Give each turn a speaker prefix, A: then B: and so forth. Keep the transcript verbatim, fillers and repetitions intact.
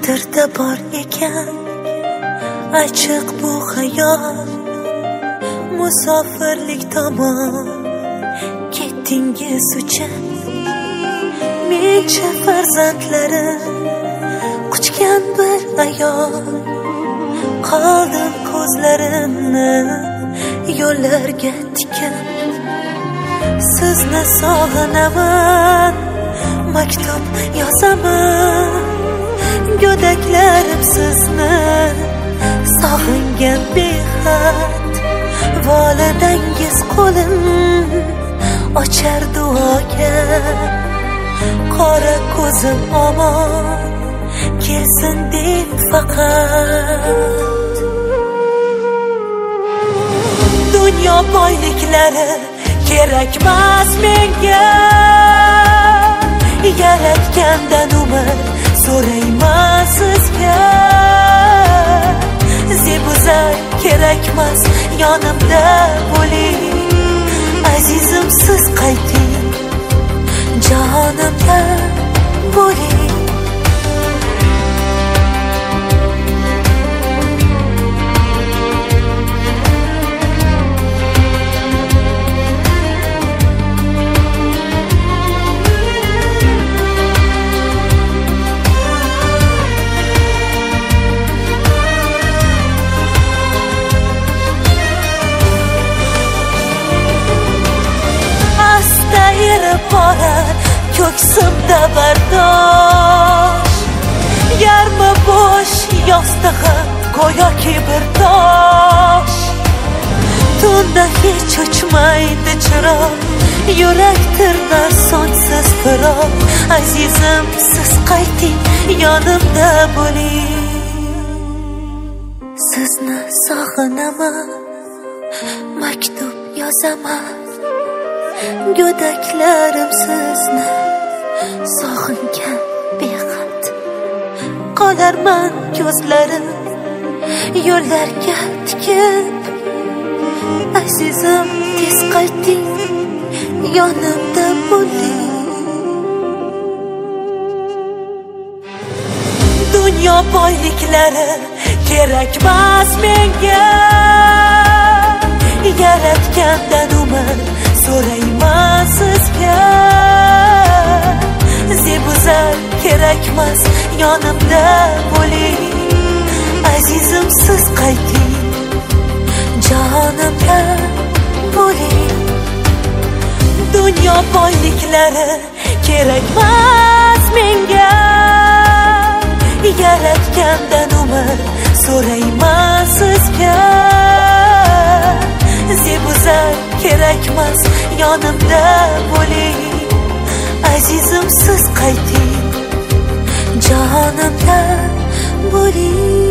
A: Xatirda bor ekan achchiq bu hayot, musofirlik tomon ketdingiz uchun mencha farzandlarim quchgan bir ayol. Qoldim ko'zlarimni yo'llarga tikib, sizni sog'inaman, maktub yozaman. Go'daklarim sizni sog'ingan behad, volidangiz qo'lim ochar duoga. Qora ko'zim omon kelsin deb faqat. Dunyo boyliklari kerakmas menga, yaratgandan umr so'rayman sizga. Zebuzar kerakmas, yonimda bo'ling, azizim siz qayting, jonimda bo'ling. Borar ko'ksimda bardosh, yarmi bo'sh yostig'im go'yoki bir tosh. Tunda hech o'chmaydi chiroq, yurak tirnar sonsiz firoq. Azizim siz qayting, yonimda bo'ling. Sizni sog'inaman, maktub yozaman. Go'daklarim sizni sog'ingan behad, qolarman ko'zlarim yo'llarga tikib. Azizim tez qayting, yonimda bo'ling. Dunyo boyliklari kerakmas menga, yaratgandan umr so'rayman sizga. Zebuzar kerakmas, yonimda bo'ling, azizim siz qayting, jonimda bo'ling. Dunyo boyliklari kerakmas menga, yaratgandan umr so'rayman sizga. Zebuzar kerakmas, yonimda bo'ling, azizim siz qayting, jonimda bo'ling.